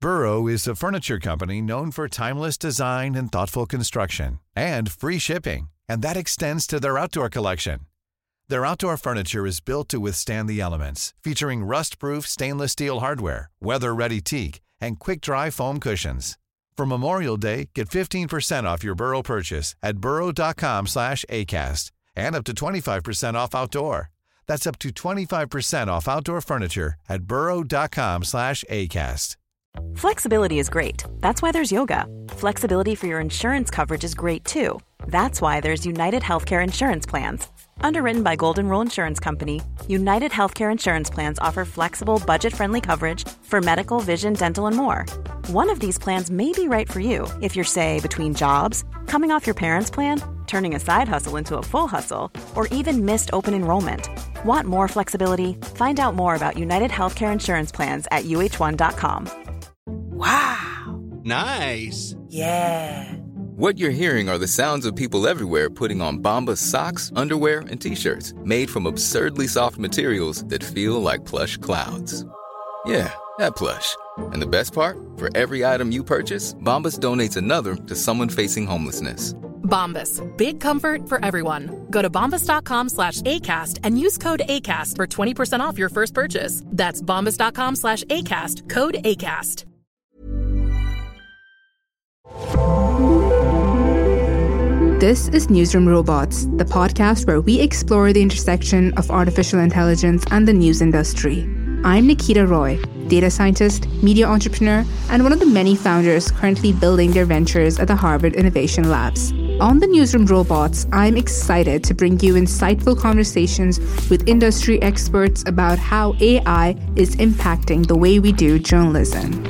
Burrow is a furniture company known for timeless design and thoughtful construction, and free shipping, and that extends to their outdoor collection. Their outdoor furniture is built to withstand the elements, featuring rust-proof stainless steel hardware, weather-ready teak, and quick-dry foam cushions. For Memorial Day, get 15% off your Burrow purchase at burrow.com/acast, and up to 25% off outdoor. That's up to 25% off outdoor furniture at burrow.com/acast. Flexibility is great. That's why there's yoga. Flexibility for your insurance coverage is great too. That's why there's United Healthcare Insurance Plans. Underwritten by Golden Rule Insurance Company, United Healthcare Insurance Plans offer flexible, budget-friendly coverage for medical, vision, dental, and more. One of these plans may be right for you if you're, say, between jobs, coming off your parents' plan, turning a side hustle into a full hustle, or even missed open enrollment. Want more flexibility? Find out more about United Healthcare Insurance Plans at uh1.com. Wow. Nice. Yeah. What you're hearing are the sounds of people everywhere putting on Bombas socks, underwear, and T-shirts made from absurdly soft materials that feel like plush clouds. Yeah, that plush. And the best part? For every item you purchase, Bombas donates another to someone facing homelessness. Bombas. Big comfort for everyone. Go to bombas.com/ACAST and use code ACAST for 20% off your first purchase. That's bombas.com/ACAST. Code ACAST. This is Newsroom Robots, the podcast where we explore the intersection of artificial intelligence and the news industry. I'm Nikita Roy, data scientist, media entrepreneur, and one of the many founders currently building their ventures at the Harvard Innovation Labs. On the Newsroom Robots, I'm excited to bring you insightful conversations with industry experts about how AI is impacting the way we do journalism.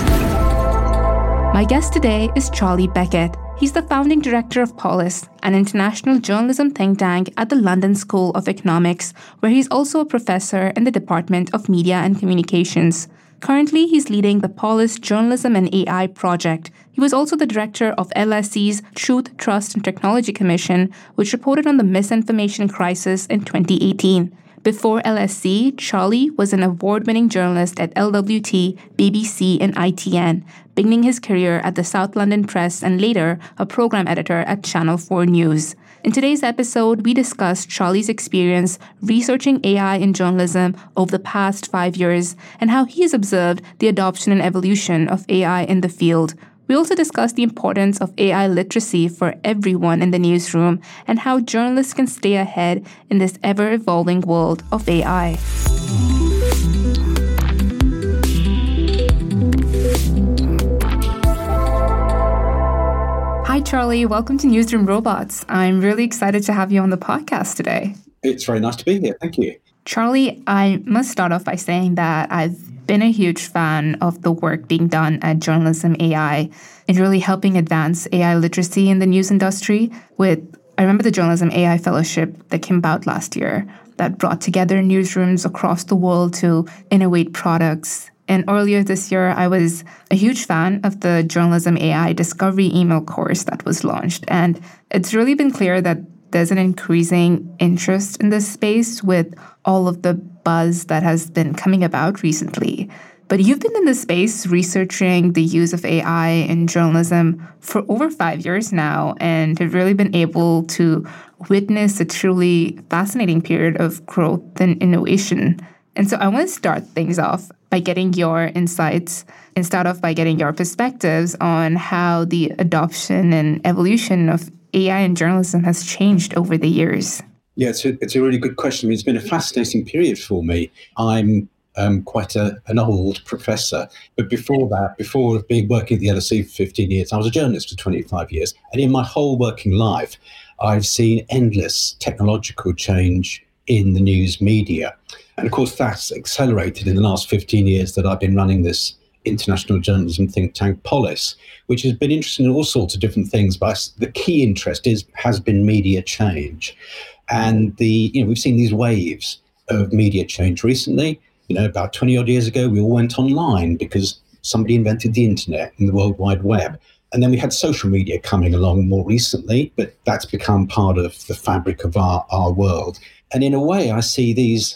My guest today is Charlie Beckett. He's the founding director of Polis, an international journalism think tank at the London School of Economics, where he's also a professor in the Department of Media and Communications. Currently, he's leading the Polis Journalism and AI project. He was also the director of LSE's Truth, Trust and Technology Commission, which reported on the misinformation crisis in 2018. Before LSE, Charlie was an award-winning journalist at LWT, BBC, and ITN, beginning his career at the South London Press and later a program editor at Channel 4 News. In today's episode, we discuss Charlie's experience researching AI in journalism over the past 5 years and how he has observed the adoption and evolution of AI in the field. We also discuss the importance of AI literacy for everyone in the newsroom and how journalists can stay ahead in this ever-evolving world of AI. Hi, Charlie. Welcome to Newsroom Robots. I'm really excited to have you on the podcast today. It's very nice to be here. Thank you. Charlie, I must start off by saying that I've been a huge fan of the work being done at Journalism AI in really helping advance AI literacy in the news industry. I remember the Journalism AI Fellowship that came about last year that brought together newsrooms across the world to innovate products. And earlier this year, I was a huge fan of the Journalism AI Discovery email course that was launched. And it's really been clear that there's an increasing interest in this space with all of the buzz that has been coming about recently. But you've been in this space researching the use of AI in journalism for over 5 years now and have really been able to witness a truly fascinating period of growth and innovation. And so I want to start things off by getting your insights and start off by getting your perspectives on how the adoption and evolution of AI in journalism has changed over the years. Yeah, it's a really good question. I mean, it's been a fascinating period for me. I'm quite an old professor, but before being working at the LSE for 15 years, I was a journalist for 25 years. And in my whole working life, I've seen endless technological change in the news media. And of course, that's accelerated in the last 15 years that I've been running this international journalism think tank, Polis, which has been interested in all sorts of different things. But the key interest has been media change. And we've seen these waves of media change recently. About 20 odd years ago, we all went online because somebody invented the internet and the World Wide Web. And then we had social media coming along more recently, but that's become part of the fabric of our world. And in a way, I see these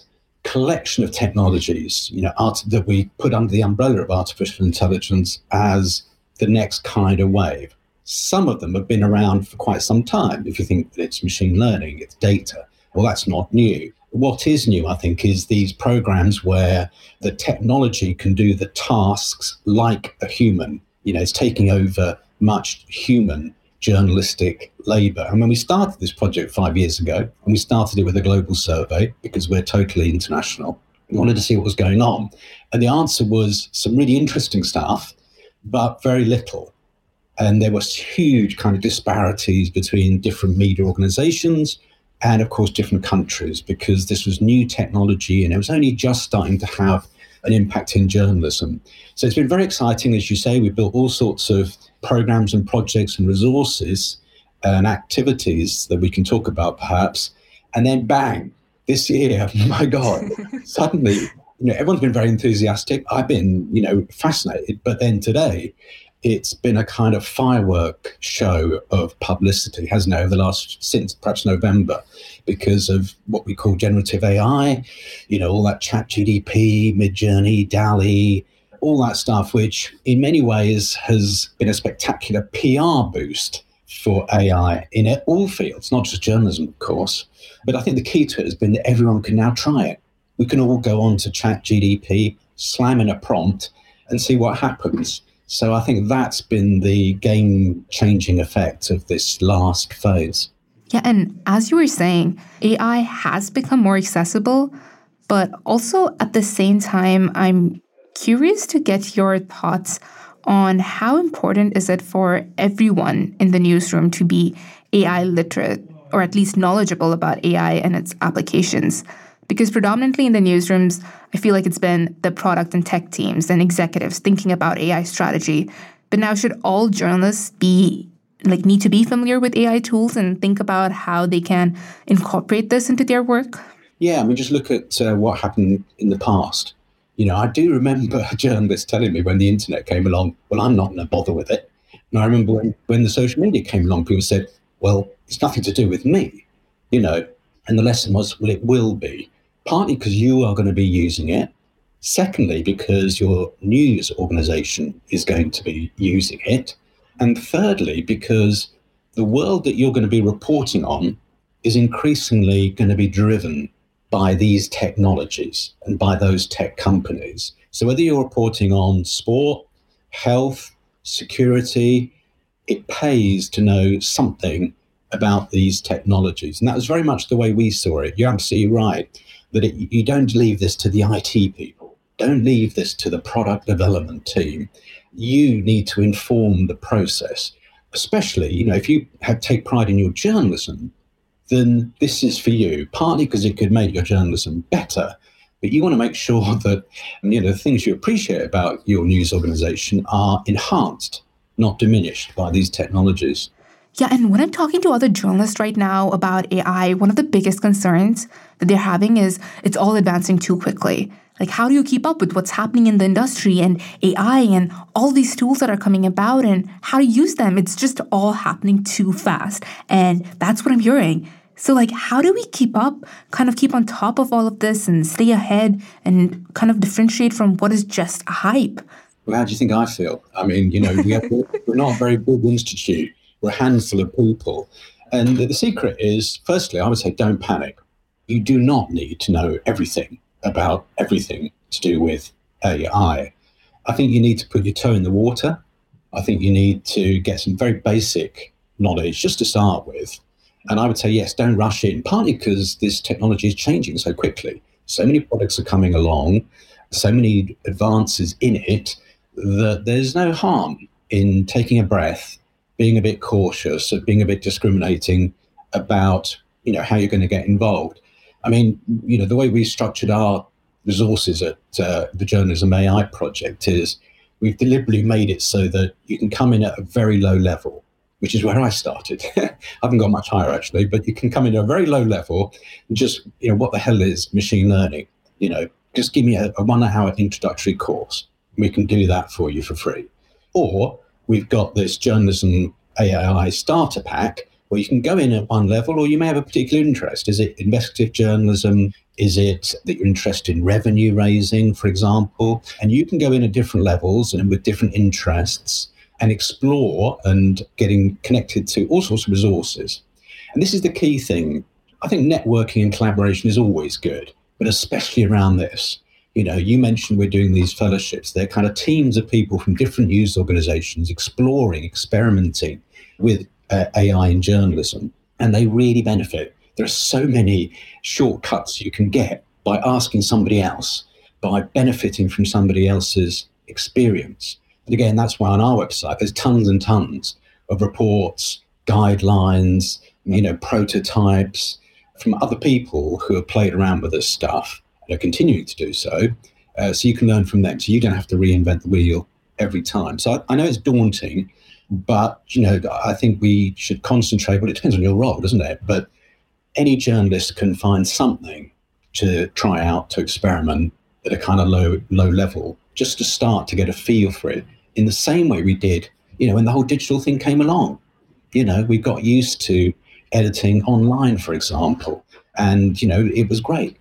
collection of technologies, that we put under the umbrella of artificial intelligence as the next kind of wave. Some of them have been around for quite some time. If you think that it's machine learning, it's data, well, that's not new. What is new, I think, is these programs where the technology can do the tasks like a human. It's taking over much human journalistic labour. And when we started this project 5 years ago, and we started it with a global survey because we're totally international, we wanted to see what was going on. And the answer was some really interesting stuff, but very little. And there was huge kind of disparities between different media organizations and, of course, different countries, because this was new technology and it was only just starting to have an impact in journalism. So it's been very exciting. As you say, we built all sorts of programs and projects and resources and activities that we can talk about perhaps. And then bang, this year, my God, suddenly, everyone's been very enthusiastic. I've been, fascinated. But then today, it's been a kind of firework show of publicity, hasn't it, over the since perhaps November, because of what we call generative AI, all that ChatGPT, Midjourney, DALL-E, all that stuff, which in many ways has been a spectacular PR boost for AI in all fields, not just journalism, of course. But I think the key to it has been that everyone can now try it. We can all go on to ChatGPT, slam in a prompt and see what happens. So I think that's been the game-changing effect of this last phase. Yeah, and as you were saying, AI has become more accessible, but also at the same time, I'm curious to get your thoughts on how important is it for everyone in the newsroom to be AI literate, or at least knowledgeable about AI and its applications. Because predominantly in the newsrooms, I feel like it's been the product and tech teams and executives thinking about AI strategy. But now should all journalists need to be familiar with AI tools and think about how they can incorporate this into their work? Yeah, just look at what happened in the past. I do remember journalists telling me when the internet came along, well, I'm not going to bother with it. And I remember when the social media came along, people said, well, it's nothing to do with me, And the lesson was, well, it will be. Partly because you are going to be using it. Secondly, because your news organization is going to be using it. And thirdly, because the world that you're going to be reporting on is increasingly going to be driven by these technologies and by those tech companies. So whether you're reporting on sport, health, security, it pays to know something about these technologies. And that was very much the way we saw it. You're absolutely right, that you don't leave this to the IT people. Don't leave this to the product development team. You need to inform the process, especially, if you take pride in your journalism, then this is for you, partly because it could make your journalism better. But you want to make sure that, the things you appreciate about your news organization are enhanced, not diminished by these technologies. Yeah, and when I'm talking to other journalists right now about AI, one of the biggest concerns that they're having is it's all advancing too quickly. Like, how do you keep up with what's happening in the industry and AI and all these tools that are coming about and how to use them? It's just all happening too fast. And that's what I'm hearing. So, how do we keep up, kind of keep on top of all of this and stay ahead and kind of differentiate from what is just a hype? Well, how do you think I feel? We're not a very big institute. We're a handful of people. And the secret is, firstly, I would say don't panic. You do not need to know everything about everything to do with AI. I think you need to put your toe in the water. I think you need to get some very basic knowledge just to start with. And I would say, yes, don't rush in, partly because this technology is changing so quickly. So many products are coming along, so many advances in it, that there's no harm in taking a breath, being a bit cautious, being a bit discriminating about, how you're going to get involved. The way we structured our resources at the Journalism AI project is we've deliberately made it so that you can come in at a very low level, which is where I started. I haven't got much higher, actually, but you can come in at a very low level and just, what the hell is machine learning? Just give me a 1 hour introductory course. We can do that for you for free. Or we've got this Journalism AI starter pack, Well, you can go in at one level, or you may have a particular interest. Is it investigative journalism? Is it that you're interested in revenue raising, for example? And you can go in at different levels and with different interests and explore and getting connected to all sorts of resources. And this is the key thing. I think networking and collaboration is always good, but especially around this. You know, you mentioned we're doing these fellowships. They're kind of teams of people from different news organizations exploring, experimenting with AI in journalism, and they really benefit. There are so many shortcuts you can get by asking somebody else, by benefiting from somebody else's experience. And again, that's why on our website, there's tons and tons of reports, guidelines, prototypes from other people who have played around with this stuff and are continuing to do so. So you can learn from them. So you don't have to reinvent the wheel every time. So I know it's daunting, but, I think we should concentrate. Well, it depends on your role, doesn't it? But any journalist can find something to try out, to experiment at a kind of low level, just to start to get a feel for it in the same way we did, when the whole digital thing came along. We got used to editing online, for example, and, it was great.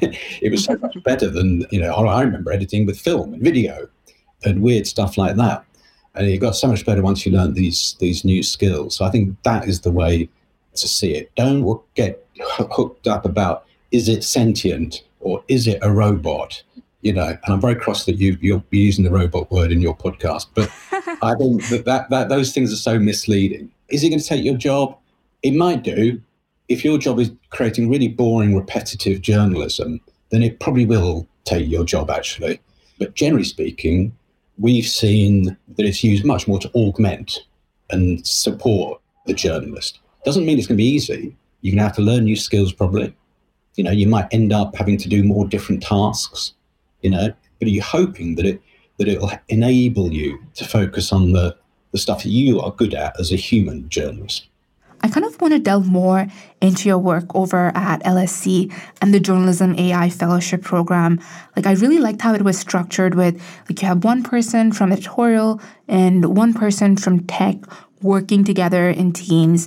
It was so much better than, I remember editing with film and video and weird stuff like that. And it got so much better once you learned these new skills. So I think that is the way to see it. Don't get hooked up about, is it sentient or is it a robot? And I'm very cross that you're using the robot word in your podcast, but I think that those things are so misleading. Is it going to take your job? It might do. If your job is creating really boring, repetitive journalism, then it probably will take your job, actually. But generally speaking, we've seen that it's used much more to augment and support the journalist. Doesn't mean it's going to be easy. You're going to have to learn new skills probably. You might end up having to do more different tasks, but are you hoping that it'll enable you to focus on the stuff that you are good at as a human journalist? I kind of want to delve more into your work over at LSE and the Journalism AI Fellowship Program. I really liked how it was structured with, you have one person from editorial and one person from tech working together in teams.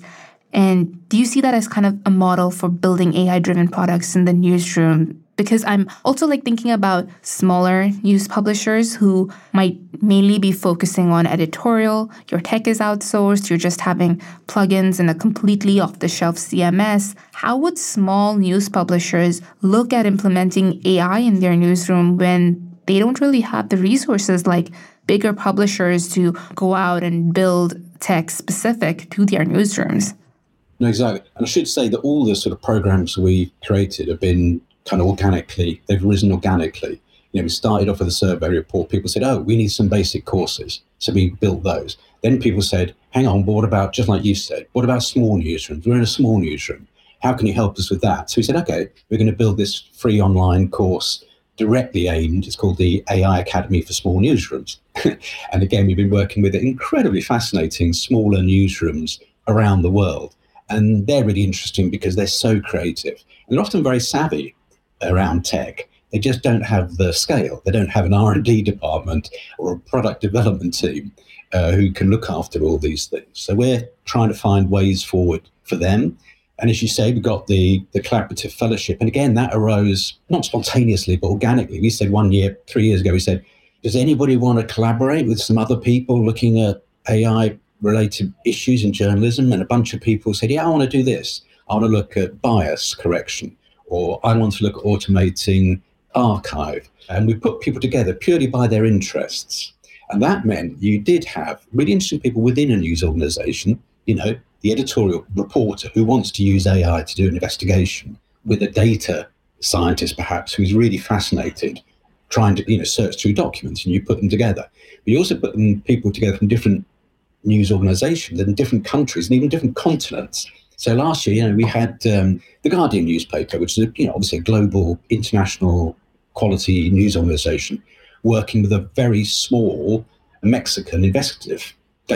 And do you see that as kind of a model for building AI-driven products in the newsroom? Because I'm also thinking about smaller news publishers who might mainly be focusing on editorial. Your tech is outsourced. You're just having plugins in a completely off-the-shelf CMS. How would small news publishers look at implementing AI in their newsroom when they don't really have the resources like bigger publishers to go out and build tech specific to their newsrooms? No, exactly. And I should say that all the sort of programs we created have been kind of organically, they've risen organically. We started off with a survey report. People said, we need some basic courses. So we built those. Then people said, hang on, but what about, just like you said, what about small newsrooms? We're in a small newsroom. How can you help us with that? So we said, okay, we're going to build this free online course directly aimed. It's called the AI Academy for Small Newsrooms. And again, we've been working with incredibly fascinating smaller newsrooms around the world. And they're really interesting because they're so creative. And they're often very savvy around tech. They just don't have the scale. They don't have an R&D department or a product development team who can look after all these things. So we're trying to find ways forward for them. And as you say, we got the collaborative fellowship. And again, that arose not spontaneously, but organically. We said 3 years ago, we said, does anybody want to collaborate with some other people looking at AI-related issues in journalism? And a bunch of people said, yeah, I want to do this. I want to look at bias correction, or I want to look at automating archive. And we put people together purely by their interests. And that meant you did have really interesting people within a news organization, the editorial reporter who wants to use AI to do an investigation, with a data scientist perhaps who's really fascinated trying to search through documents, and you put them together. But you also put people together from different news organizations in different countries and even different continents. So last year, we had the Guardian newspaper, which is obviously a global, international quality news organization, working with a very small Mexican investigative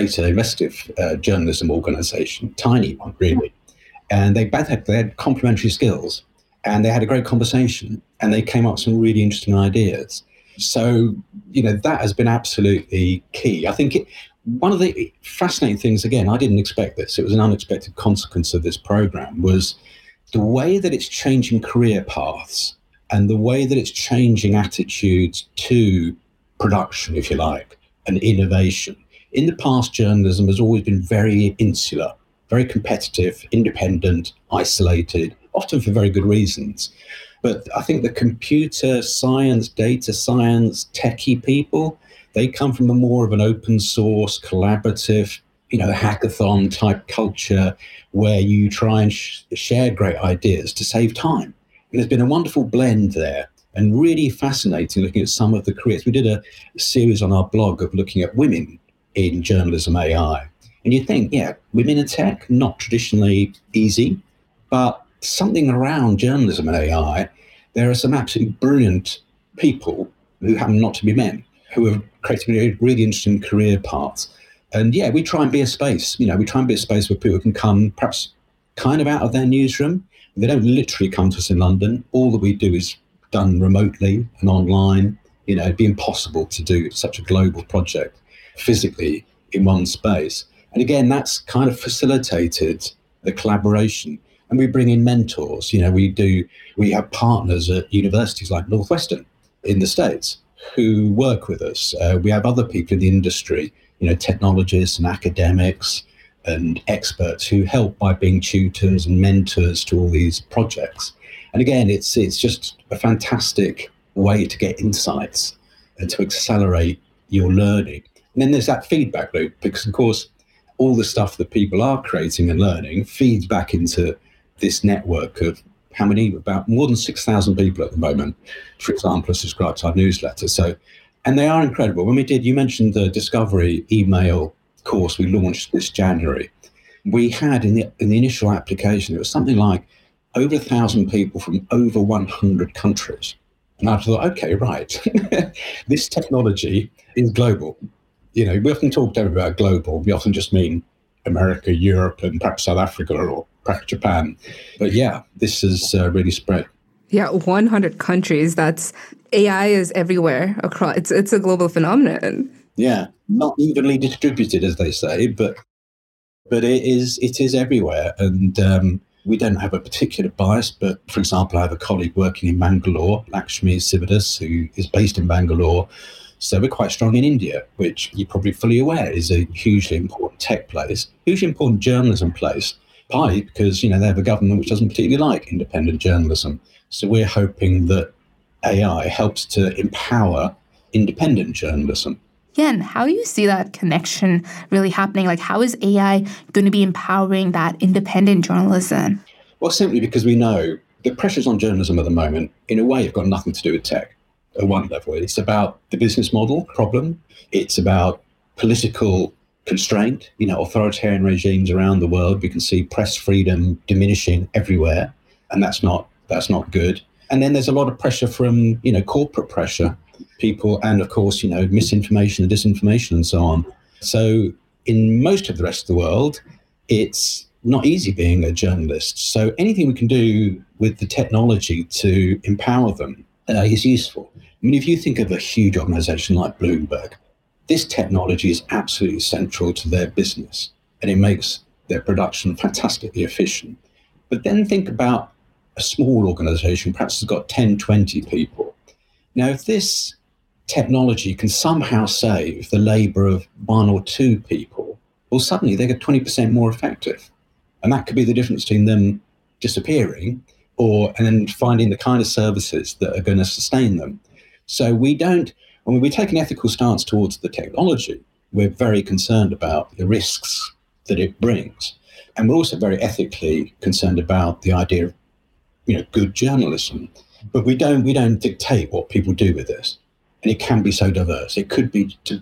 journalism organization, tiny one really. And they both had complementary skills, and they had a great conversation, and they came up with some really interesting ideas. So, that has been absolutely key. I think one of the fascinating things, again, I didn't expect this, it was an unexpected consequence of this program, was the way that it's changing career paths and the way that it's changing attitudes to production, if you like, and innovation. In the past, journalism has always been very insular, very competitive, independent, isolated, often for very good reasons. But I think the computer science, data science, techie people, they come from a more of an open source, collaborative, hackathon type culture where you try and share great ideas to save time. And there's been a wonderful blend there and really fascinating looking at some of the careers. We did a series on our blog of looking at women in journalism AI. And you think, women in tech, not traditionally easy, but something around journalism and AI, there are some absolutely brilliant people who happen not to be men, who are creating really interesting career paths. And we try and be a space, we try and be a space where people can come perhaps kind of out of their newsroom. They don't literally come to us in London. All that we do is done remotely and online. It'd be impossible to do such a global project physically in one space. And again, that's kind of facilitated the collaboration. And we bring in mentors. We have partners at universities like Northwestern in the States who work with us. We have other people in the industry, technologists and academics and experts who help by being tutors and mentors to all these projects. And again, it's just a fantastic way to get insights and to accelerate your learning. And then there's that feedback loop, because of course, all the stuff that people are creating and learning feeds back into this network of how many, about more than 6,000 people at the moment, for example, are subscribed to our newsletter. So, and they are incredible. When we did, you mentioned the Discovery email course we launched this January. We had in the initial application, it was something like over 1,000 people from over 100 countries. And I thought, okay, right, this technology is global. We often talk about global. We often just mean America, Europe, and perhaps South Africa or perhaps Japan. But this has really spread. 100 countries. That's AI is everywhere across. It's a global phenomenon. Not evenly distributed, as they say, but it is everywhere. And we don't have a particular bias. But for example, I have a colleague working in Bangalore, Lakshmi Sivadas, who is based in Bangalore. So we're quite strong in India, which you're probably fully aware is a hugely important tech place, hugely important journalism place, partly because, they have a government which doesn't particularly like independent journalism. So we're hoping that AI helps to empower independent journalism. And how do you see that connection really happening? Like, how is AI going to be empowering that independent journalism? Well, simply because we know the pressures on journalism at the moment, in a way, have got nothing to do with tech. At one level, it's about the business model problem. It's about political constraint, authoritarian regimes around the world. We can see press freedom diminishing everywhere, and that's not good. And then there's a lot of pressure from, corporate pressure, people, and of course, misinformation and disinformation and so on. So in most of the rest of the world, it's not easy being a journalist. So anything we can do with the technology to empower them is useful. I mean, if you think of a huge organization like Bloomberg, this technology is absolutely central to their business and it makes their production fantastically efficient. But then think about a small organization, perhaps has got 10, 20 people. Now, if this technology can somehow save the labor of 1 or 2 people, well, suddenly they get 20% more effective. And that could be the difference between them disappearing and finding the kind of services that are going to sustain them. So we take an ethical stance towards the technology. We're very concerned about the risks that it brings. And we're also very ethically concerned about the idea of, good journalism. But we don't dictate what people do with this. And it can be so diverse. It could be to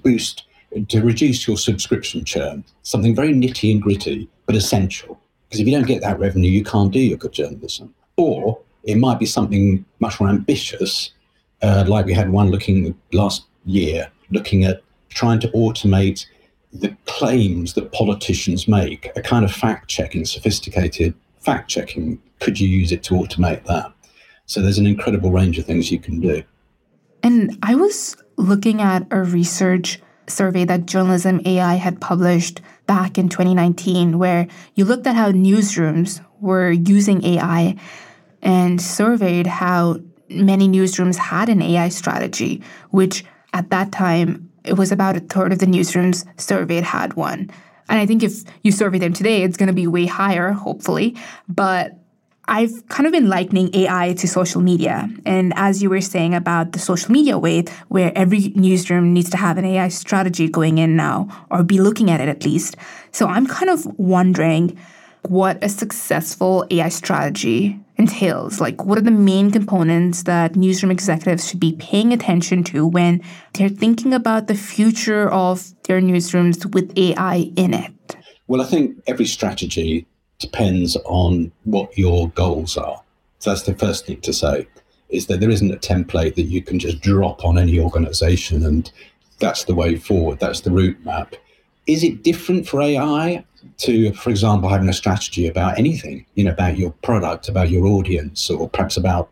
reduce your subscription churn, something very nitty and gritty, but essential. Because if you don't get that revenue, you can't do your good journalism. Or it might be something much more ambitious, like we had one last year, looking at trying to automate the claims that politicians make, a kind of fact-checking, sophisticated fact-checking. Could you use it to automate that? So there's an incredible range of things you can do. And I was looking at a research survey that Journalism AI had published back in 2019, where you looked at how newsrooms were using AI and surveyed how many newsrooms had an AI strategy, which at that time, it was about a third of the newsrooms surveyed had one. And I think if you survey them today, it's going to be way higher, hopefully. But I've kind of been likening AI to social media. And as you were saying about the social media wave, where every newsroom needs to have an AI strategy going in now, or be looking at it at least. So I'm kind of wondering what a successful AI strategy entails. Like, what are the main components that newsroom executives should be paying attention to when they're thinking about the future of their newsrooms with AI in it? Well, I think every strategy depends on what your goals are. So that's the first thing to say, is that there isn't a template that you can just drop on any organization and that's the way forward, that's the route map. Is it different for AI to, for example, having a strategy about anything, about your product, about your audience, or perhaps about,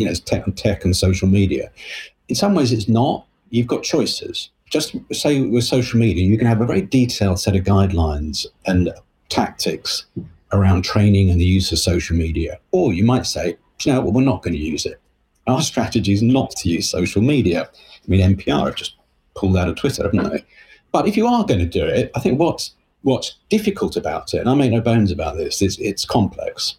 tech and social media? In some ways it's not. You've got choices. Just say with social media, you can have a very detailed set of guidelines and tactics around training and the use of social media. Or you might say, we're not going to use it. Our strategy is not to use social media. I mean, NPR have just pulled out of Twitter, haven't they? But if you are going to do it, I think what's difficult about it, and I make no bones about this, is it's complex.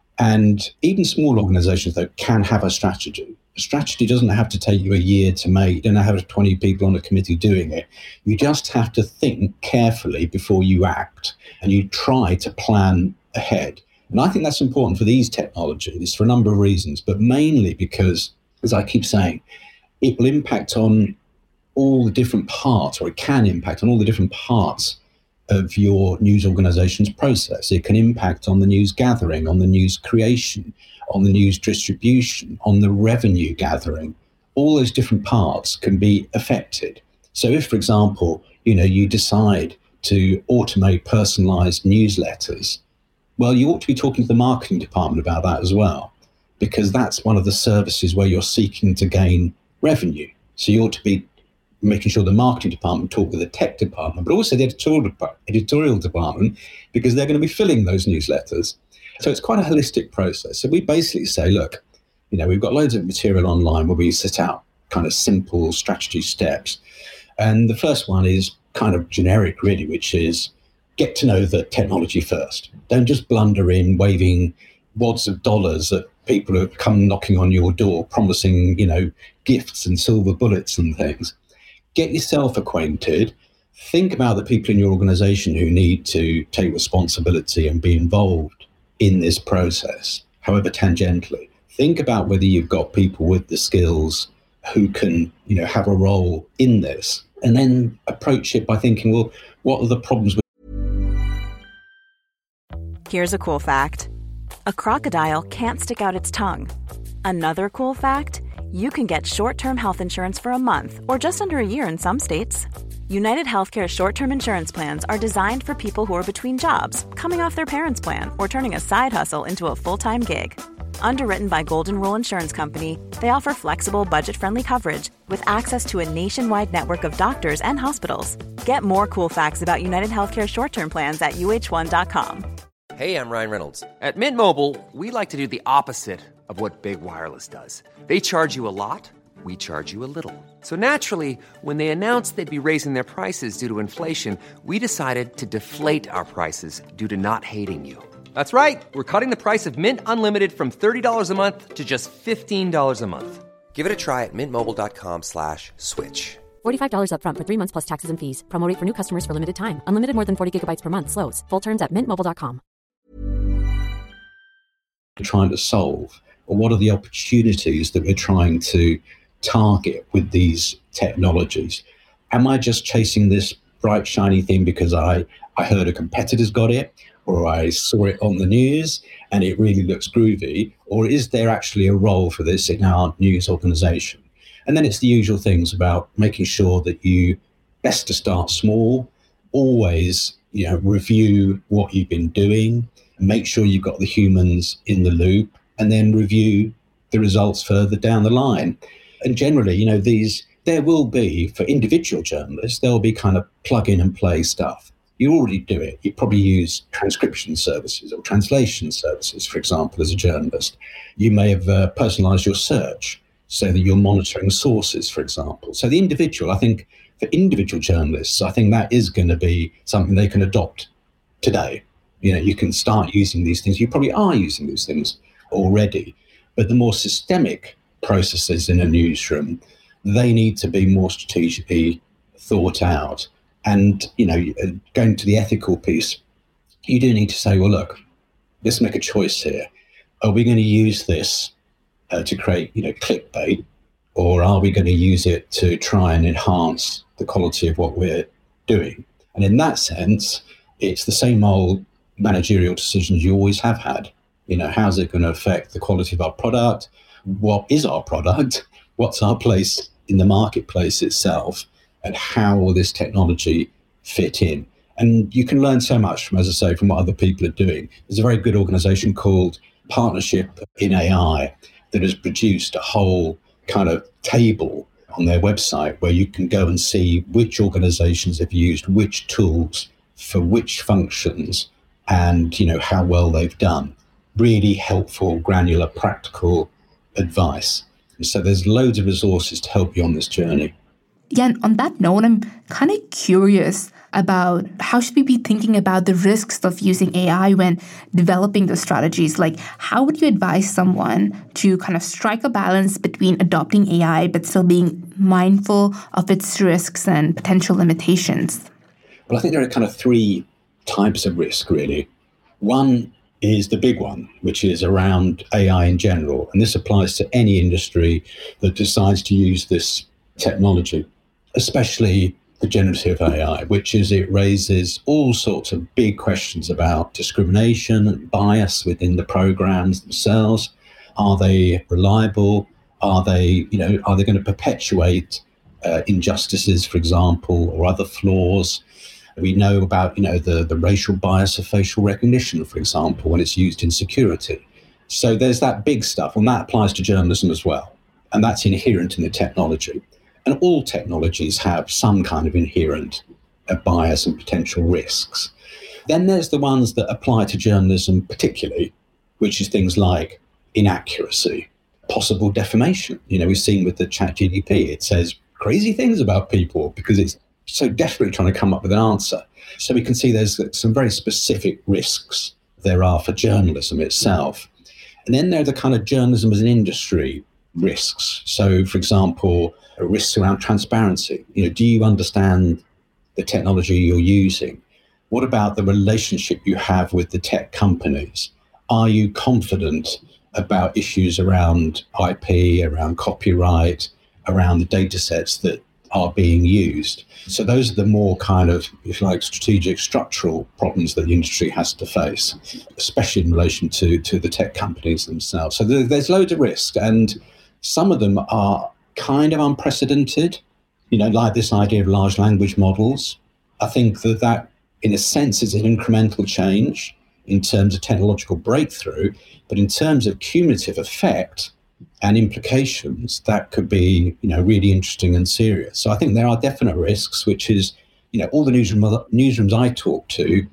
And even small organizations, though, can have a strategy. A strategy doesn't have to take you a year to make. You don't have 20 people on a committee doing it. You just have to think carefully before you act, and you try to plan ahead. And I think that's important for these technologies for a number of reasons, but mainly because, as I keep saying, it will impact on all the different parts, or it can impact on all the different parts of your news organization's process. It can impact on the news gathering, on the news creation, on the news distribution, on the revenue gathering. All those different parts can be affected. So if, for example, you decide to automate personalized newsletters, well, you ought to be talking to the marketing department about that as well, because that's one of the services where you're seeking to gain revenue. So you ought to be making sure the marketing department talk with the tech department, but also the editorial department, because they're going to be filling those newsletters. So it's quite a holistic process. So we basically say, look, we've got loads of material online where we set out kind of simple strategy steps. And the first one is kind of generic, really, which is get to know the technology first. Don't just blunder in waving wads of dollars at people who come knocking on your door, promising, gifts and silver bullets and things. Get yourself acquainted. Think about the people in your organization who need to take responsibility and be involved in this process, however tangentially. Think about whether you've got people with the skills who can, have a role in this, and then approach it by thinking, well, what are the problems? Here's a cool fact. A crocodile can't stick out its tongue. Another cool fact, you can get short-term health insurance for a month or just under a year in some states. United Healthcare short-term insurance plans are designed for people who are between jobs, coming off their parents' plan, or turning a side hustle into a full-time gig. Underwritten by Golden Rule Insurance Company, they offer flexible, budget-friendly coverage with access to a nationwide network of doctors and hospitals. Get more cool facts about United Healthcare short-term plans at uh1.com. Hey, I'm Ryan Reynolds. At Mint Mobile, we like to do the opposite of what Big Wireless does. They charge you a lot, we charge you a little. So naturally, when they announced they'd be raising their prices due to inflation, we decided to deflate our prices due to not hating you. That's right. We're cutting the price of Mint Unlimited from $30 a month to just $15 a month. Give it a try at mintmobile.com/switch. $45 up front for 3 months plus taxes and fees. Promo rate for new customers for limited time. Unlimited more than 40 gigabytes per month. Slows full terms at mintmobile.com. Trying to solve, or what are the opportunities that we're trying to target with these technologies? Am I just chasing this bright, shiny thing because I heard a competitor's got it, or I saw it on the news and it really looks groovy? Or is there actually a role for this in our news organization? And then it's the usual things about making sure that you best to start small, always, review what you've been doing, make sure you've got the humans in the loop, and then review the results further down the line. And generally, there will be, for individual journalists, there'll be kind of plug in and play stuff. You already do it. You probably use transcription services or translation services, for example, as a journalist. You may have personalized your search so that you're monitoring sources, for example. So the individual, I think, for individual journalists, I think that is going to be something they can adopt today. You can start using these things. You probably are using these things already. But the more systemic processes in a newsroom, they need to be more strategically thought out. And, going to the ethical piece, you do need to say, well, look, let's make a choice here. Are we going to use this to create, clickbait, or are we going to use it to try and enhance the quality of what we're doing? And in that sense, it's the same old managerial decisions you always have had. How's it going to affect the quality of our product? What is our product? What's our place in the marketplace itself? And how will this technology fit in? And you can learn so much from, as I say, from what other people are doing. There's a very good organization called Partnership in AI that has produced a whole kind of table on their website where you can go and see which organizations have used which tools for which functions and, how well they've done. Really helpful, granular, practical advice. So there's loads of resources to help you on this journey. Yeah, and on that note, I'm kind of curious about how should we be thinking about the risks of using AI when developing the strategies? Like, how would you advise someone to kind of strike a balance between adopting AI but still being mindful of its risks and potential limitations? Well, I think there are kind of three types of risk, really. One is the big one, which is around AI in general. And this applies to any industry that decides to use this technology, especially the generative AI, which is it raises all sorts of big questions about discrimination and bias within the programs themselves. Are they reliable? Are they going to perpetuate injustices, for example, or other flaws? We know about, the racial bias of facial recognition, for example, when it's used in security. So there's that big stuff, and that applies to journalism as well. And that's inherent in the technology. And all technologies have some kind of inherent bias and potential risks. Then there's the ones that apply to journalism particularly, which is things like inaccuracy, possible defamation. We've seen with the ChatGPT, it says crazy things about people because it's so desperately trying to come up with an answer. So we can see there's some very specific risks there are for journalism itself. And then there are the kind of journalism as an industry risks. So, for example, risks around transparency. Do you understand the technology you're using? What about the relationship you have with the tech companies? Are you confident about issues around IP, around copyright, around the data sets that are being used? So those are the more kind of, if you like, strategic structural problems that the industry has to face, especially in relation to the tech companies themselves. So there's loads of risks, and some of them are kind of unprecedented, like this idea of large language models. I think that in a sense is an incremental change in terms of technological breakthrough, but in terms of cumulative effect and implications, that could be, really interesting and serious. So I think there are definite risks, which is, all the newsrooms I talk to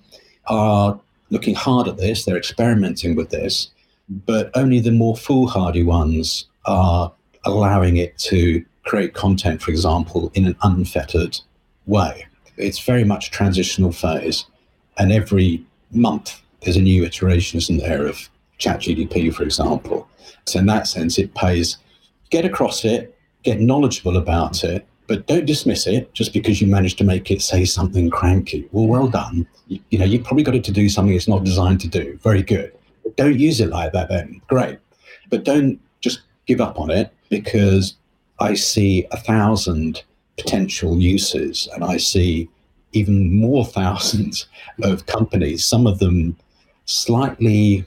are looking hard at this, they're experimenting with this, but only the more foolhardy ones are allowing it to create content, for example, in an unfettered way. It's very much a transitional phase, and every month there's a new iteration, isn't there, of ChatGPT, for example. So in that sense, it pays, get across it, get knowledgeable about it, but don't dismiss it just because you managed to make it say something cranky. Well done. You've probably got it to do something it's not designed to do. Very good. But don't use it like that then. Great. But don't just give up on it, because I see 1,000 potential uses, and I see even more thousands of companies, some of them slightly,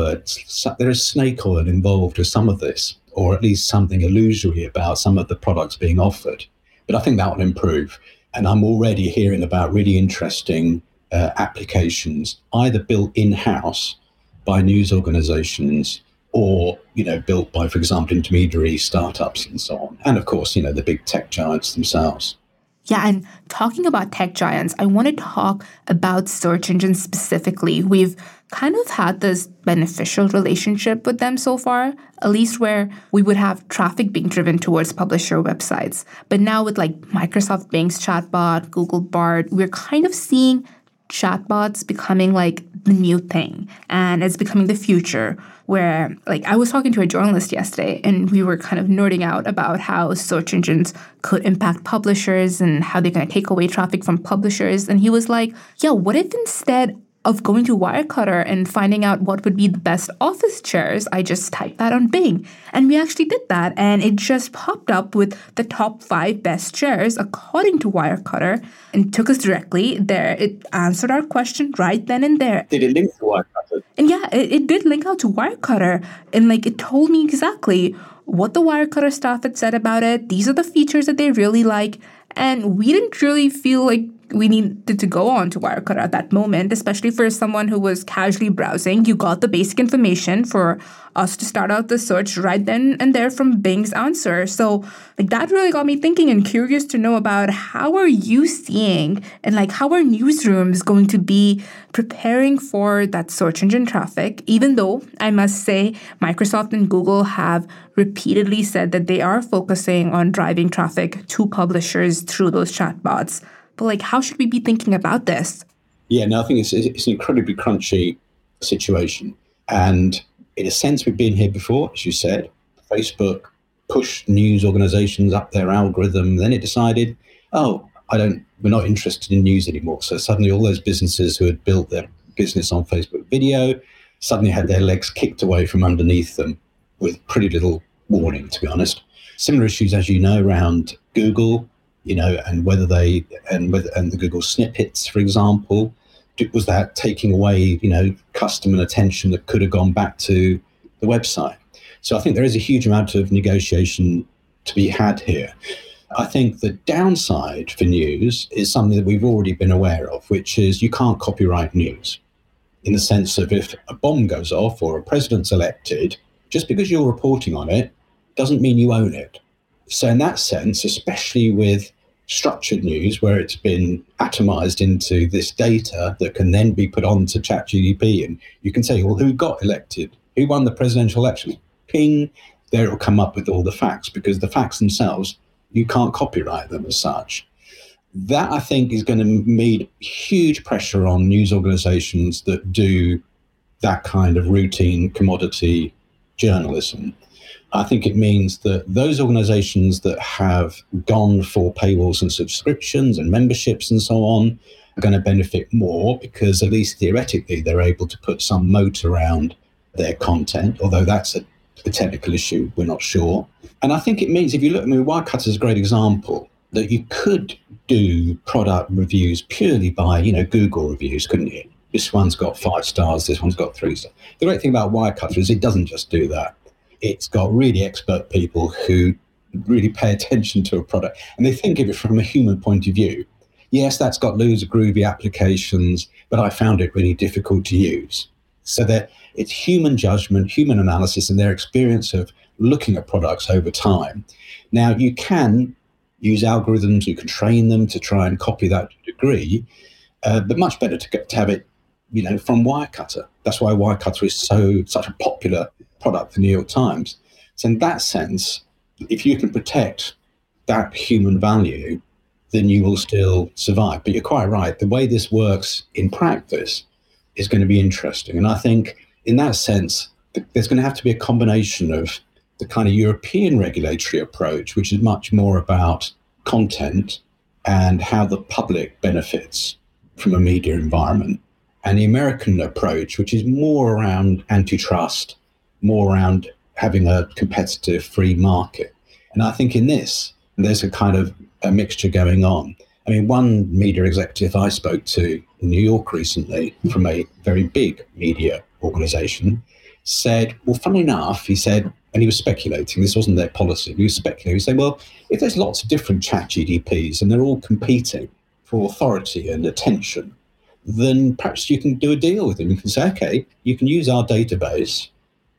there is snake oil involved with some of this, or at least something illusory about some of the products being offered. But I think that will improve. And I'm already hearing about really interesting applications, either built in-house by news organizations or, built by, for example, intermediary startups and so on. And of course, the big tech giants themselves. Yeah, and talking about tech giants, I want to talk about search engines specifically. We've kind of had this beneficial relationship with them so far, at least where we would have traffic being driven towards publisher websites. But now with Microsoft Bing's chatbot, Google Bard, we're kind of seeing chatbots becoming the new thing, and it's becoming the future, where I was talking to a journalist yesterday and we were kind of nerding out about how search engines could impact publishers and how they're going to take away traffic from publishers. And he was like, yeah, what if instead of going to Wirecutter and finding out what would be the best office chairs, I just typed that on Bing. And we actually did that, and it just popped up with the top 5 best chairs according to Wirecutter and took us directly there. It answered our question right then and there. Did it link to Wirecutter? And yeah, it did link out to Wirecutter. And it told me exactly what the Wirecutter staff had said about it. These are the features that they really like. And we didn't really feel like we needed to go on to Wirecutter at that moment, especially for someone who was casually browsing. You got the basic information for us to start out the search right then and there from Bing's answer. So that really got me thinking and curious to know about how are you seeing and how are newsrooms going to be preparing for that search engine traffic, even though I must say Microsoft and Google have repeatedly said that they are focusing on driving traffic to publishers through those chatbots. But how should we be thinking about this? Yeah, no, I think it's an incredibly crunchy situation. And in a sense, we've been here before, as you said. Facebook pushed news organizations up their algorithm. Then it decided, we're not interested in news anymore. So suddenly all those businesses who had built their business on Facebook video suddenly had their legs kicked away from underneath them with pretty little warning, to be honest. Similar issues, as you know, around Google, and whether and the Google snippets, for example, was that taking away, customer attention that could have gone back to the website. So I think there is a huge amount of negotiation to be had here. I think the downside for news is something that we've already been aware of, which is you can't copyright news, in the sense of if a bomb goes off or a president's elected, just because you're reporting on it doesn't mean you own it. So in that sense, especially with structured news where it's been atomized into this data that can then be put onto ChatGPT, and you can say, well, who got elected? Who won the presidential election? Ping, there it will come up with all the facts, because the facts themselves, you can't copyright them as such. That, I think, is going to mean huge pressure on news organizations that do that kind of routine commodity journalism. I think it means that those organizations that have gone for paywalls and subscriptions and memberships and so on are going to benefit more, because at least theoretically they're able to put some moat around their content, although that's a technical issue, we're not sure. And I think it means, if you look, Wirecutter is a great example, that you could do product reviews purely by, Google reviews, couldn't you? This one's got 5 stars, this one's got 3 stars. The great thing about Wirecutter is it doesn't just do that. It's got really expert people who really pay attention to a product, and they think of it from a human point of view. Yes, that's got loads of groovy applications, but I found it really difficult to use. So that it's human judgment, human analysis, and their experience of looking at products over time. Now, you can use algorithms, you can train them to try and copy that to a degree, but much better to have it, from Wirecutter. That's why Wirecutter is such a popular product for New York Times. So in that sense, if you can protect that human value, then you will still survive. But you're quite right. The way this works in practice is going to be interesting. And I think in that sense, there's going to have to be a combination of the kind of European regulatory approach, which is much more about content and how the public benefits from a media environment, and the American approach, which is more around antitrust, more around having a competitive free market. And I think in this, there's a kind of a mixture going on. I mean, one media executive I spoke to in New York recently from a very big media organization said, well, funnily enough, he said, and he was speculating, this wasn't their policy, he was speculating, he said, well, if there's lots of different ChatGPTs and they're all competing for authority and attention, then perhaps you can do a deal with them. You can say, okay, you can use our database,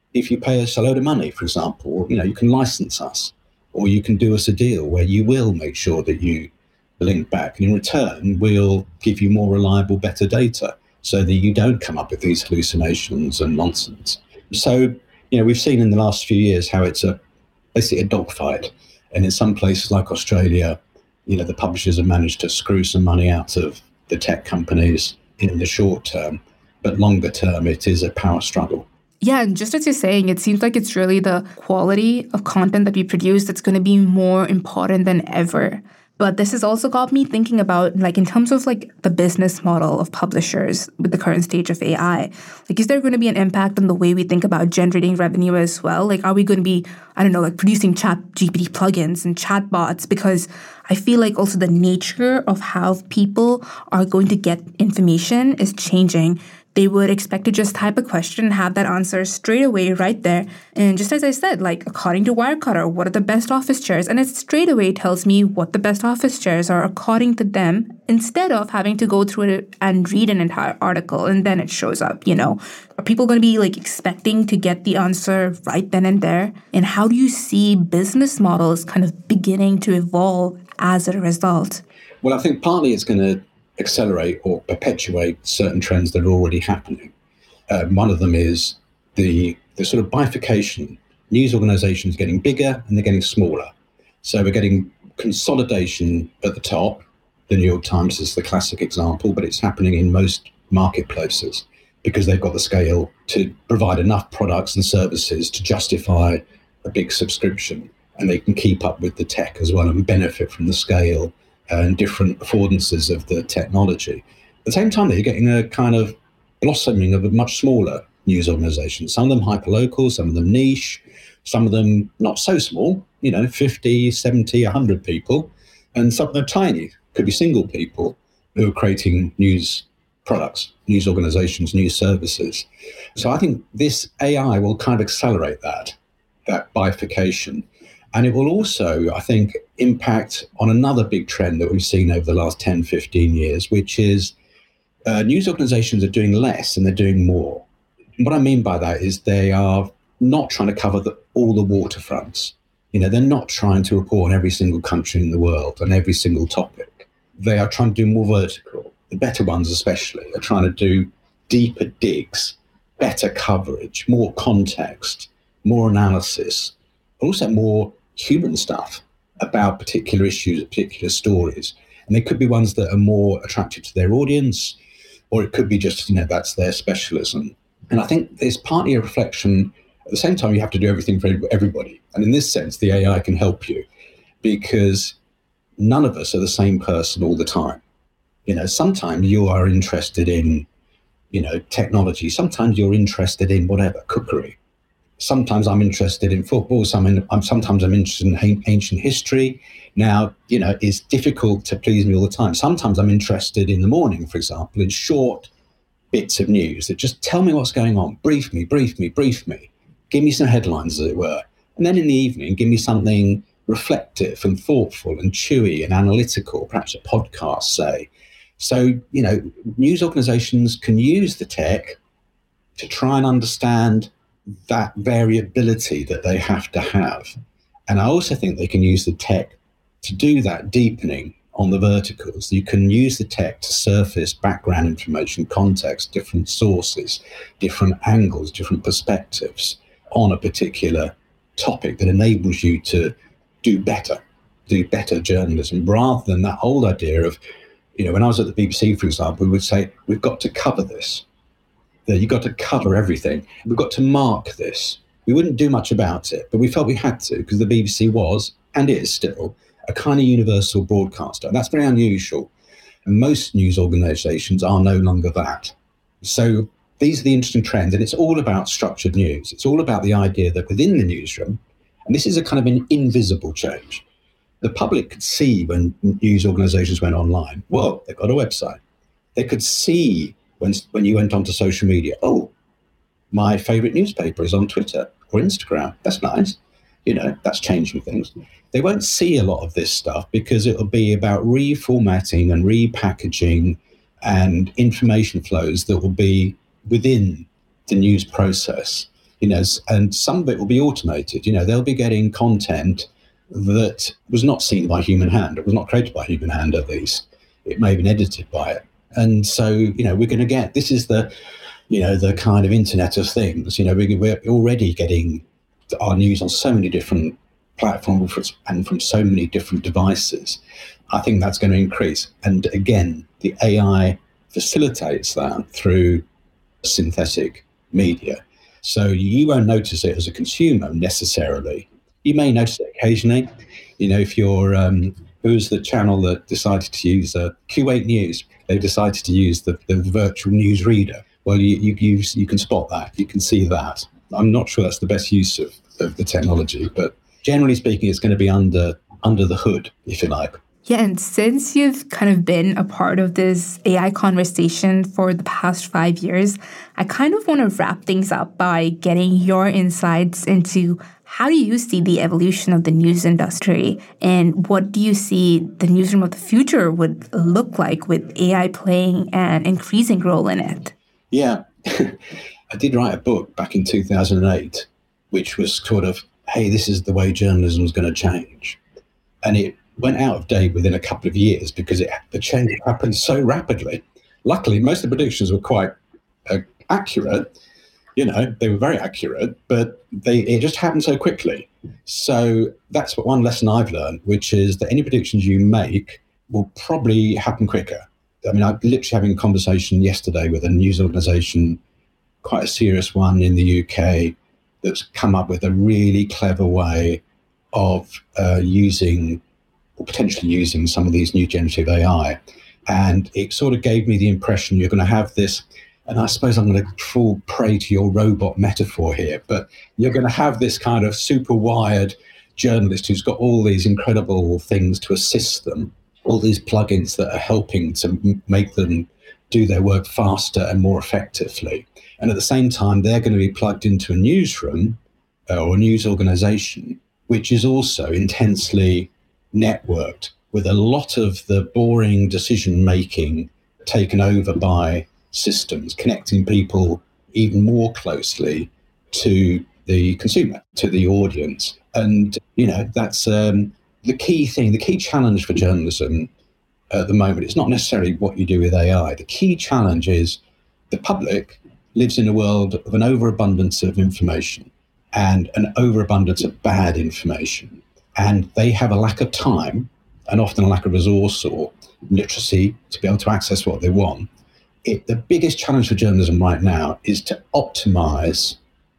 if you pay us a load of money, for example, you can license us, or you can do us a deal where you will make sure that you link back. And in return, we'll give you more reliable, better data so that you don't come up with these hallucinations and nonsense. So, we've seen in the last few years how it's basically a dogfight. And in some places like Australia, the publishers have managed to screw some money out of the tech companies in the short term, but longer term, it is a power struggle. Yeah, and just as you're saying, it seems like it's really the quality of content that we produce that's going to be more important than ever. But this has also got me thinking about, in terms of, the business model of publishers with the current stage of AI. Is there going to be an impact on the way we think about generating revenue as well? Are we going to be, producing ChatGPT plugins and chatbots? Because I feel like also the nature of how people are going to get information is changing. They would expect to just type a question and have that answer straight away right there. And just as I said, according to Wirecutter, what are the best office chairs? And it straight away tells me what the best office chairs are according to them, instead of having to go through it and read an entire article and then it shows up, Are people going to be expecting to get the answer right then and there? And how do you see business models kind of beginning to evolve as a result? Well, I think partly it's going to accelerate or perpetuate certain trends that are already happening. One of them is the sort of bifurcation. News organizations are getting bigger and they're getting smaller. So we're getting consolidation at the top. The New York Times is the classic example, but it's happening in most marketplaces because they've got the scale to provide enough products and services to justify a big subscription, and they can keep up with the tech as well and benefit from the scale and different affordances of the technology. At the same time, they're getting a kind of blossoming of a much smaller news organizations. Some of them hyperlocal, some of them niche, some of them not so small, 50, 70, 100 people, and some of them tiny, could be single people who are creating news products, news organizations, news services. So I think this AI will kind of accelerate that bifurcation. And it will also, I think, impact on another big trend that we've seen over the last 10, 15 years, which is news organizations are doing less and they're doing more. What I mean by that is they are not trying to cover all the waterfronts. They're not trying to report on every single country in the world and every single topic. They are trying to do more vertical. The better ones especially are trying to do deeper digs, better coverage, more context, more analysis, also more human stuff about particular issues, particular stories. And they could be ones that are more attractive to their audience, or it could be just, that's their specialism. And I think there's partly a reflection. At the same time, you have to do everything for everybody. And in this sense, the AI can help you because none of us are the same person all the time. Sometimes you are interested in, technology. Sometimes you're interested in whatever, cookery. Sometimes I'm interested in football. Sometimes I'm interested in ancient history. Now, it's difficult to please me all the time. Sometimes I'm interested in the morning, for example, in short bits of news that just tell me what's going on. Brief me. Give me some headlines, as it were. And then in the evening, give me something reflective and thoughtful and chewy and analytical, perhaps a podcast, say. So, news organizations can use the tech to try and understand that variability that they have to have. And I also think they can use the tech to do that deepening on the verticals. You can use the tech to surface background information, context, different sources, different angles, different perspectives on a particular topic that enables you to do better journalism, rather than that old idea of, when I was at the BBC, for example, we would say, we've got to cover this. You've got to cover everything. We've got to mark this. We wouldn't do much about it, but we felt we had to because the BBC was, and is still, a kind of universal broadcaster. And that's very unusual. And most news organizations are no longer that. So these are the interesting trends. And it's all about structured news. It's all about the idea that within the newsroom, and this is a kind of an invisible change, the public could see when news organizations went online, well, they've got a website. They could see when you went onto social media, oh, my favorite newspaper is on Twitter or Instagram. That's nice. That's changing things. They won't see a lot of this stuff because it'll be about reformatting and repackaging and information flows that will be within the news process. and some of it will be automated. They'll be getting content that was not seen by human hand. It was not created by human hand, at least. It may have been edited by it. And so, we're going to get, this is the kind of Internet of Things. We're already getting our news on so many different platforms and from so many different devices. I think that's going to increase. And again, the AI facilitates that through synthetic media. So you won't notice it as a consumer necessarily. You may notice it occasionally. If you're, who's the channel that decided to use Q8 News? They decided to use the virtual news reader. Well, you can spot that. You can see that. I'm not sure that's the best use of the technology, but generally speaking, it's going to be under the hood, if you like. Yeah, and since you've kind of been a part of this AI conversation for the past 5 years, I kind of want to wrap things up by getting your insights into how do you see the evolution of the news industry, and what do you see the newsroom of the future would look like with AI playing an increasing role in it? Yeah, I did write a book back in 2008, which was sort of, hey, this is the way journalism is going to change. And it went out of date within a couple of years because the change happened so rapidly. Luckily, most of the predictions were quite accurate. They were very accurate, but it just happened so quickly. So that's one lesson I've learned, which is that any predictions you make will probably happen quicker. I mean, I'm literally having a conversation yesterday with a news organisation, quite a serious one in the UK, that's come up with a really clever way of potentially using some of these new generative AI. And it sort of gave me the impression you're going to have this, and I suppose I'm going to fall prey to your robot metaphor here, but you're going to have this kind of super wired journalist who's got all these incredible things to assist them, all these plugins that are helping to make them do their work faster and more effectively. And at the same time, they're going to be plugged into a newsroom or a news organization, which is also intensely networked, with a lot of the boring decision-making taken over by systems, connecting people even more closely to the consumer, to the audience. And, that's the key thing, the key challenge for journalism at the moment. It's not necessarily what you do with AI. The key challenge is the public lives in a world of an overabundance of information and an overabundance of bad information. And they have a lack of time and often a lack of resource or literacy to be able to access what they want. The biggest challenge for journalism right now is to optimize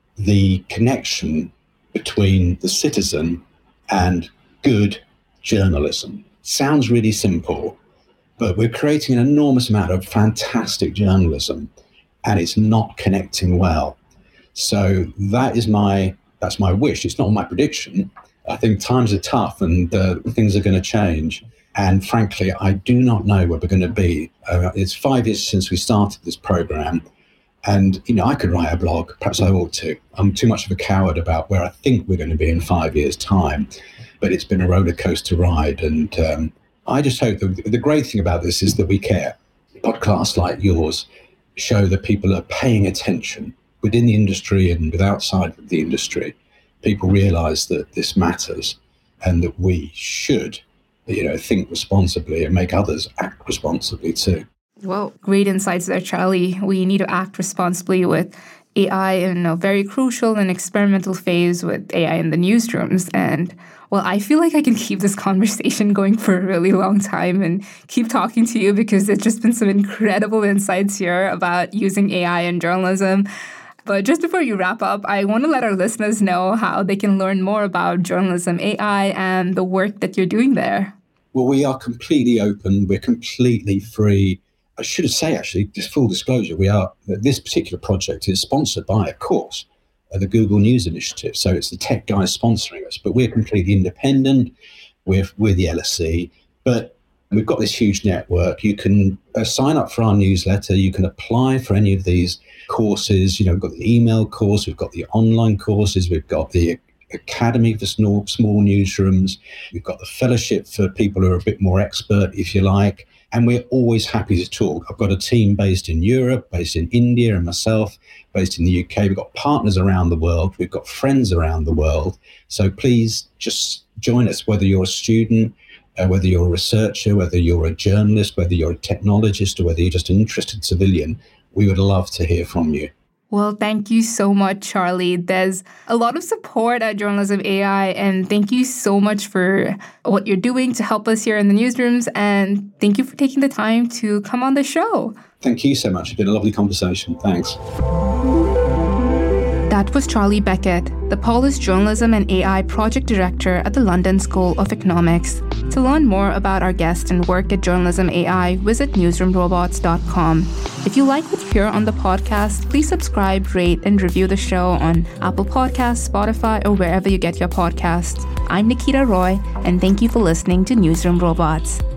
the connection between the citizen and good journalism. Sounds really simple, but we're creating an enormous amount of fantastic journalism, and it's not connecting well. So that's my wish. It's not my prediction. I think times are tough and things are going to change. And frankly, I do not know where we're going to be. It's 5 years since we started this program. And, I could write a blog. Perhaps I ought to. I'm too much of a coward about where I think we're going to be in 5 years' time. But it's been a roller coaster ride. And I just hope that the great thing about this is that we care. Podcasts like yours show that people are paying attention within the industry and outside of the industry. People realize that this matters and that we should, think responsibly and make others act responsibly too. Well, great insights there, Charlie. We need to act responsibly with AI in a very crucial and experimental phase with AI in the newsrooms. And, well, I feel like I can keep this conversation going for a really long time and keep talking to you because there's just been some incredible insights here about using AI in journalism. But just before you wrap up, I want to let our listeners know how they can learn more about Journalism AI and the work that you're doing there. Well, we are completely open. We're completely free. I should say, actually, just full disclosure, this particular project is sponsored by, of course, the Google News Initiative. So it's the tech guys sponsoring us, but we're completely independent. We're the LSE, but we've got this huge network. You can sign up for our newsletter. You can apply for any of these courses. We've got the email course. We've got the online courses. We've got the Academy for small newsrooms. We've got the fellowship for people who are a bit more expert, if you like. And we're always happy to talk. I've got a team based in Europe, based in India, and myself based in the UK. We've got partners around the world. We've got friends around the world. So please just join us, whether you're a student, whether you're a researcher, whether you're a journalist, whether you're a technologist, or whether you're just an interested civilian. We would love to hear from you. Well, thank you so much, Charlie. There's a lot of support at Journalism AI, and thank you so much for what you're doing to help us here in the newsrooms, and thank you for taking the time to come on the show. Thank you so much. It's been a lovely conversation. Thanks. That was Charlie Beckett, the Polis Journalism and AI Project Director at the London School of Economics. To learn more about our guest and work at Journalism AI, visit newsroomrobots.com. If you like what you hear on the podcast, please subscribe, rate, and review the show on Apple Podcasts, Spotify, or wherever you get your podcasts. I'm Nikita Roy, and thank you for listening to Newsroom Robots.